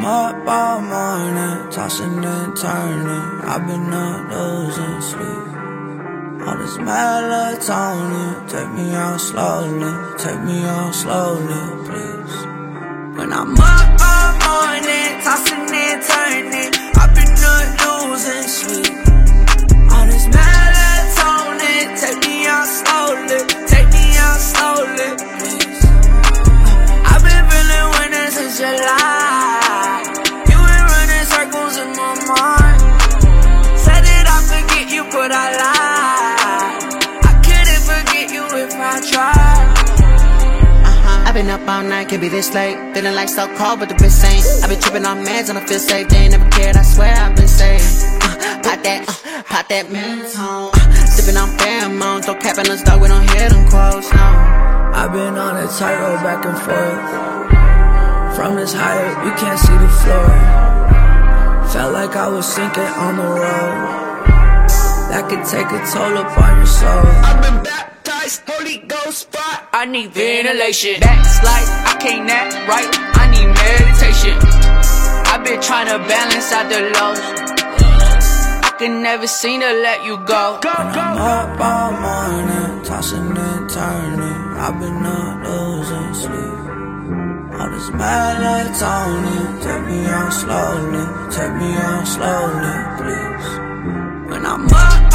I'm up all morning, tossing and turning. I've been up losing sleep. All this melatonin, take me out slowly, please. When I'm up all morning, tossing and turning, I've been up losing sleep. All this melatonin, take me out slowly, please. I've been feeling winning since July. You been running circles in my mind. Said that I forget you, but I lied. I couldn't forget you if I tried. I've been up all night, can't be this late. Feeling like so cold, but the bitch ain't. I've been tripping on meds and I feel safe. They ain't never cared, I swear I've been safe. Pop that menthol. Sipping on pheromones, don't cap in us, dog, we don't hear them quotes, no. I've been on a tightrope back and forth. From this high up, you can't see the floor. Felt like I was sinking on the road. That could take a toll upon your soul. I've been baptized, Holy Ghost fire. I need ventilation. Backslide, I can't act right. I need meditation. I've been trying to balance out the lows. I can never seem to let you go. When I'm up all morning, tossing and turning, I've been up losing sleep. All this melatonin, take me out slowly, please. When I'm up